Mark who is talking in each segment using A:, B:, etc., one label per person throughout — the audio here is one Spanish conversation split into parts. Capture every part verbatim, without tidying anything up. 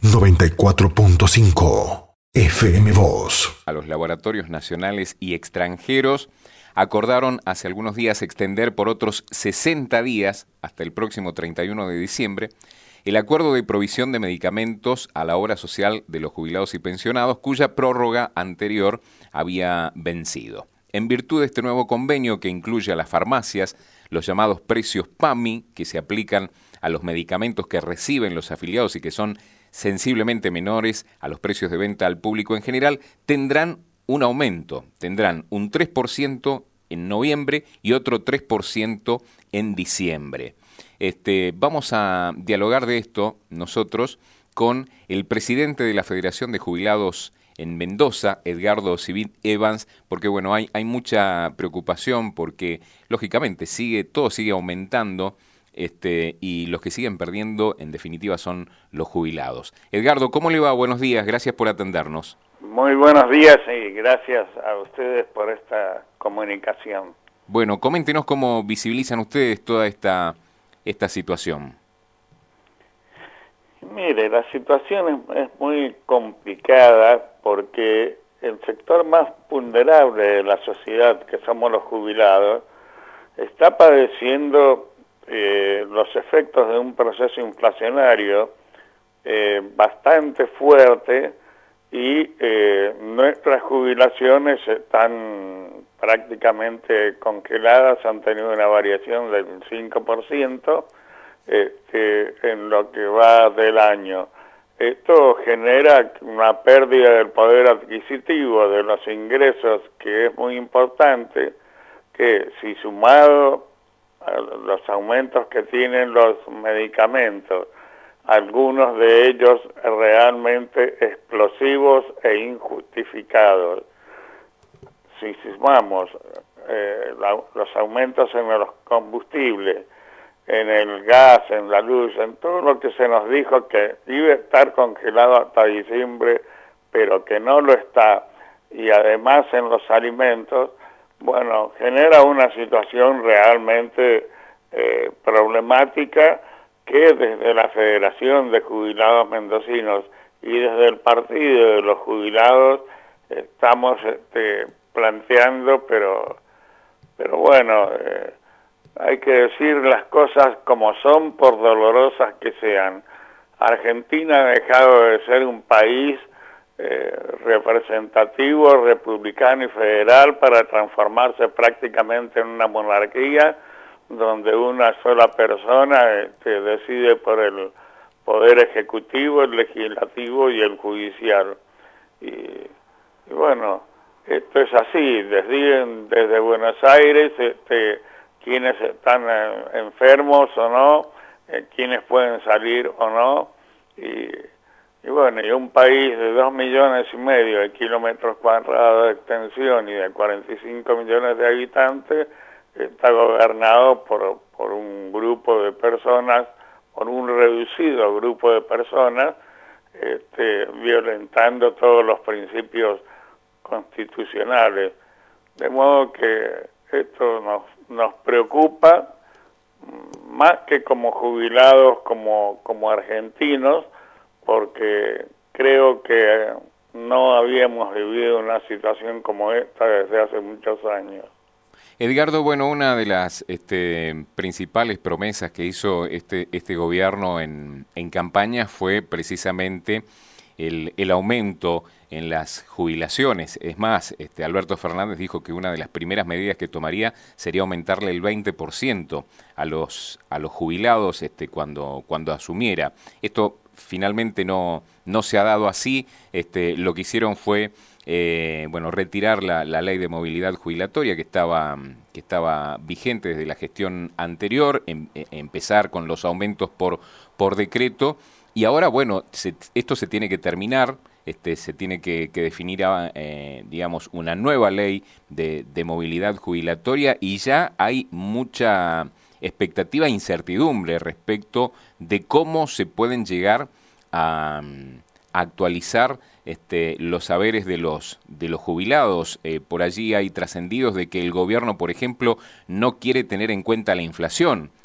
A: noventa y cuatro punto cinco F M Voz.
B: A los laboratorios nacionales y extranjeros acordaron hace algunos días extender por otros sesenta días, hasta el próximo treinta y uno de diciembre, el acuerdo de provisión de medicamentos a la obra social de los jubilados y pensionados, cuya prórroga anterior había vencido. En virtud de este nuevo convenio que incluye a las farmacias, los llamados precios PAMI, que se aplican a los medicamentos que reciben los afiliados y que son sensiblemente menores a los precios de venta al público en general, tendrán un aumento, tendrán un tres por ciento en noviembre y otro tres por ciento en diciembre. Este, vamos a dialogar de esto nosotros con el presidente de la Federación de Jubilados en Mendoza, Edgardo Civit Evans, porque bueno, hay, hay mucha preocupación porque lógicamente sigue, todo sigue aumentando, este, y los que siguen perdiendo en definitiva son los jubilados. Edgardo, ¿cómo le va? Buenos días, gracias por atendernos.
C: Muy buenos días y gracias a ustedes por esta comunicación.
B: Bueno, coméntenos cómo visibilizan ustedes toda esta, esta situación.
C: Mire, la situación es, es muy complicada porque el sector más vulnerable de la sociedad, que somos los jubilados, está padeciendo eh, los efectos de un proceso inflacionario eh, bastante fuerte y eh, nuestras jubilaciones están prácticamente congeladas, han tenido una variación del cinco por ciento este, en lo que va del año. Esto genera una pérdida del poder adquisitivo de los ingresos, que es muy importante, que si sumado a los aumentos que tienen los medicamentos, algunos de ellos realmente explosivos e injustificados, si sumamos eh, la, los aumentos en los combustibles, en el gas, en la luz, en todo lo que se nos dijo que iba a estar congelado hasta diciembre, pero que no lo está, y además en los alimentos, bueno, genera una situación realmente eh, problemática que desde la Federación de Jubilados Mendocinos y desde el Partido de los Jubilados estamos este, planteando, pero, pero bueno, eh, hay que decir las cosas como son, por dolorosas que sean. Argentina ha dejado de ser un país eh, representativo, republicano y federal para transformarse prácticamente en una monarquía donde una sola persona este, decide por el poder ejecutivo, el legislativo y el judicial. Y, y bueno, esto es así, deciden desde Buenos Aires este, quiénes están eh, enfermos o no, eh, quiénes pueden salir o no, y, y bueno, y un país de dos millones y medio de kilómetros cuadrados de extensión y de cuarenta y cinco millones de habitantes está gobernado por, por un grupo de personas, por un reducido grupo de personas, este, violentando todos los principios constitucionales. De modo que esto nos, nos preocupa más que como jubilados, como, como argentinos, porque creo que no habíamos vivido una situación como esta desde hace muchos años.
B: Edgardo, bueno, una de las este, principales promesas que hizo este, este gobierno en, en campaña fue precisamente el, el aumento en las jubilaciones. Es más, este, Alberto Fernández dijo que una de las primeras medidas que tomaría sería aumentarle el veinte por ciento a los, a los jubilados este, cuando, cuando asumiera. Esto finalmente no, no se ha dado así. Este, lo que hicieron fue eh, bueno, retirar la, la ley de movilidad jubilatoria que estaba, que estaba vigente desde la gestión anterior, em, eh, empezar con los aumentos por, por decreto, y ahora, bueno, se, esto se tiene que terminar. Este, se tiene que, que definir, eh, digamos, una nueva ley de, de movilidad jubilatoria, y ya hay mucha expectativa e incertidumbre respecto de cómo se pueden llegar a, a actualizar este, los saberes de los, de los jubilados. Eh, por allí hay trascendidos de que el gobierno, por ejemplo, no quiere tener en cuenta la inflación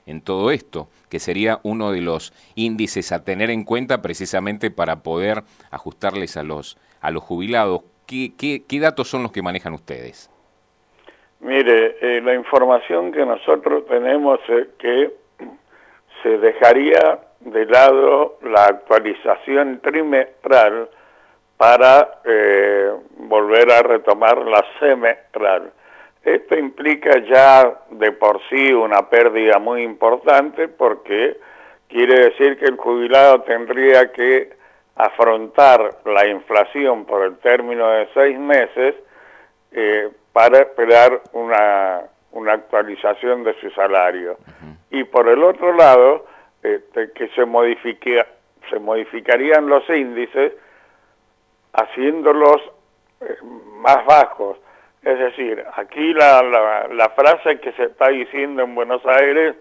B: en todo esto, que sería uno de los índices a tener en cuenta precisamente para poder ajustarles a los, a los jubilados. ¿Qué, qué, qué datos son los que manejan ustedes?
C: Mire, eh, la información que nosotros tenemos es que se dejaría de lado la actualización trimestral para eh, volver a retomar la semestral. Esto implica ya de por sí una pérdida muy importante porque quiere decir que el jubilado tendría que afrontar la inflación por el término de seis meses eh, para esperar una, una actualización de su salario. Uh-huh. Y por el otro lado, este, que se, modifique, se modificarían los índices haciéndolos eh, más bajos. Es decir, aquí la, la, la frase que se está diciendo en Buenos Aires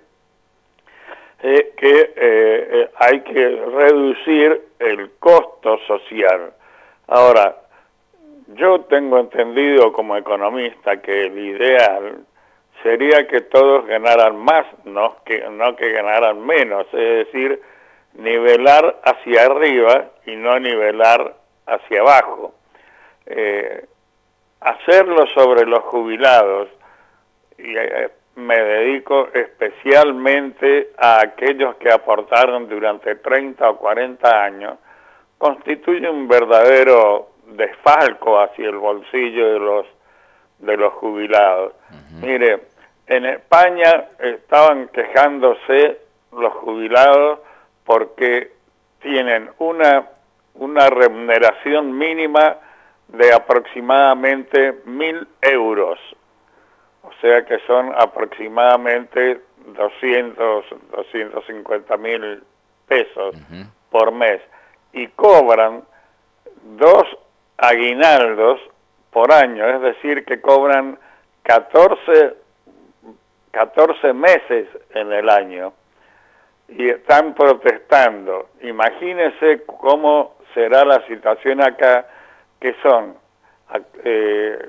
C: es que eh, eh, hay que reducir el costo social. Ahora, yo tengo entendido como economista que el ideal sería que todos ganaran más, no que, no que ganaran menos, es decir, nivelar hacia arriba y no nivelar hacia abajo. Eh, hacerlo sobre los jubilados, y eh, me dedico especialmente a aquellos que aportaron durante treinta o cuarenta años, constituye un verdadero desfalco hacia el bolsillo de los de los jubilados. Uh-huh. Mire, en España estaban quejándose los jubilados porque tienen una una remuneración mínima de aproximadamente mil euros, o sea que son aproximadamente doscientos, doscientos cincuenta mil pesos uh-huh. por mes, y cobran dos aguinaldos por año, es decir, que cobran catorce, catorce meses en el año, y están protestando. Imagínense cómo será la situación acá, que son eh,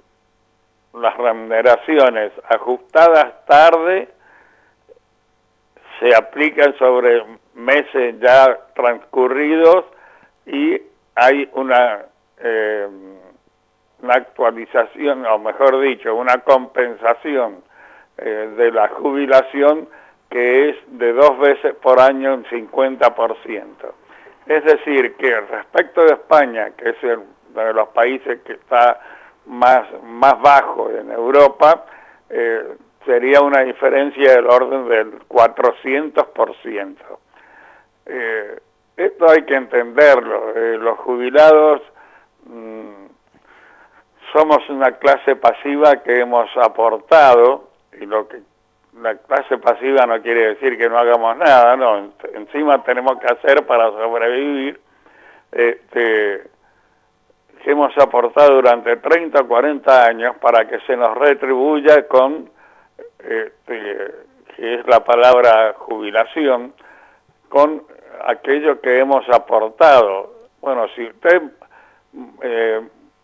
C: las remuneraciones ajustadas tarde, se aplican sobre meses ya transcurridos y hay una, eh, una actualización, o mejor dicho, una compensación eh, de la jubilación que es de dos veces por año en cincuenta por ciento. Es decir, que respecto de España, que es el, uno de los países que está más, más bajo en Europa, eh, sería una diferencia del orden del cuatrocientos por ciento. Eh, esto hay que entenderlo. Eh, los jubilados mmm, somos una clase pasiva que hemos aportado, y lo que la clase pasiva no quiere decir que no hagamos nada, no, encima tenemos que hacer para sobrevivir, este, que hemos aportado durante treinta o cuarenta años para que se nos retribuya con, este, que es la palabra jubilación, con aquello que hemos aportado. Bueno, si usted eh,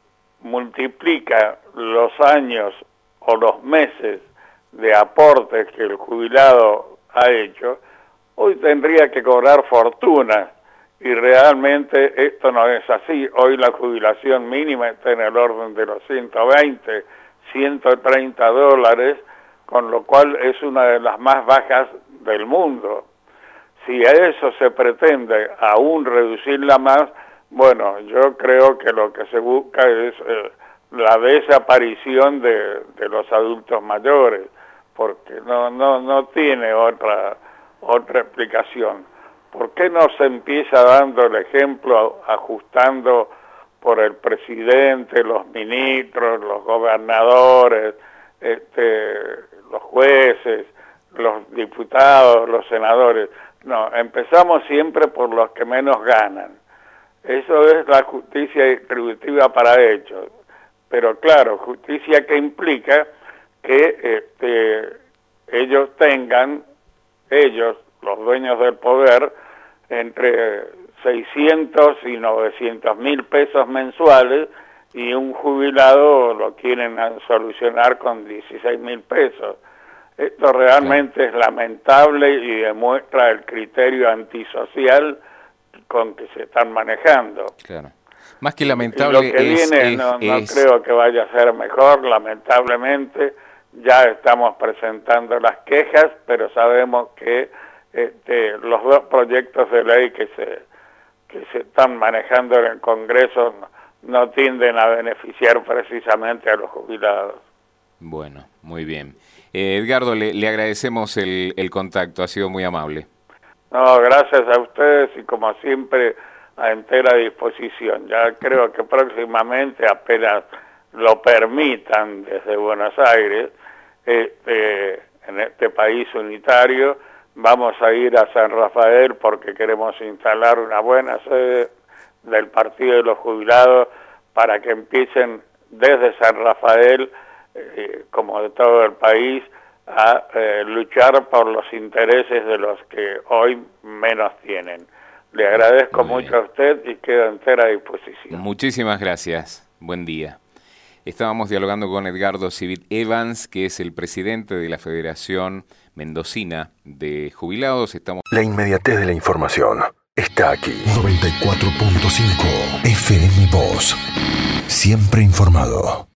C: multiplica los años o los meses de aportes que el jubilado ha hecho, hoy tendría que cobrar fortuna, y realmente esto no es así. Hoy la jubilación mínima está en el orden de los ciento veinte, ciento treinta dólares, con lo cual es una de las más bajas del mundo. Si a eso se pretende aún reducirla más, bueno, yo creo que lo que se busca es eh, la desaparición de, de los adultos mayores, porque no no no tiene otra otra explicación. ¿Por qué no se empieza dando el ejemplo, ajustando por el presidente, los ministros, los gobernadores, este, los jueces, los diputados, los senadores? No, empezamos siempre por los que menos ganan. Eso es la justicia distributiva para hechos. Pero claro, justicia que implica que este, ellos tengan, ellos, los dueños del poder, entre seiscientos y novecientos mil pesos mensuales, y un jubilado lo quieren solucionar con dieciséis mil pesos. Esto realmente claro. es lamentable y demuestra el criterio antisocial con que se están manejando.
B: Claro. Más que lamentable
C: y lo que
B: es,
C: viene
B: es,
C: no, no
B: es...
C: creo que vaya a ser mejor, lamentablemente. Ya estamos presentando las quejas, pero sabemos que este, los dos proyectos de ley que se, que se están manejando en el Congreso no, no tienden a beneficiar precisamente a los jubilados.
B: Bueno, muy bien. Eh, Edgardo, le, le agradecemos el, el contacto, ha sido muy amable.
C: No, gracias a ustedes y como siempre a entera disposición. Ya creo que próximamente, apenas lo permitan desde Buenos Aires, este, en este país unitario, vamos a ir a San Rafael porque queremos instalar una buena sede del Partido de los Jubilados para que empiecen desde San Rafael, eh, como de todo el país, a eh, luchar por los intereses de los que hoy menos tienen. Le agradezco mucho a usted y quedo entera disposición.
B: Muchísimas gracias. Buen día. Estábamos dialogando con Edgardo Civit Evans, que es el presidente de la Federación Mendocina de Jubilados. Estamos...
A: La inmediatez de la información está aquí. noventa y cuatro punto cinco F M Voz. Siempre informado.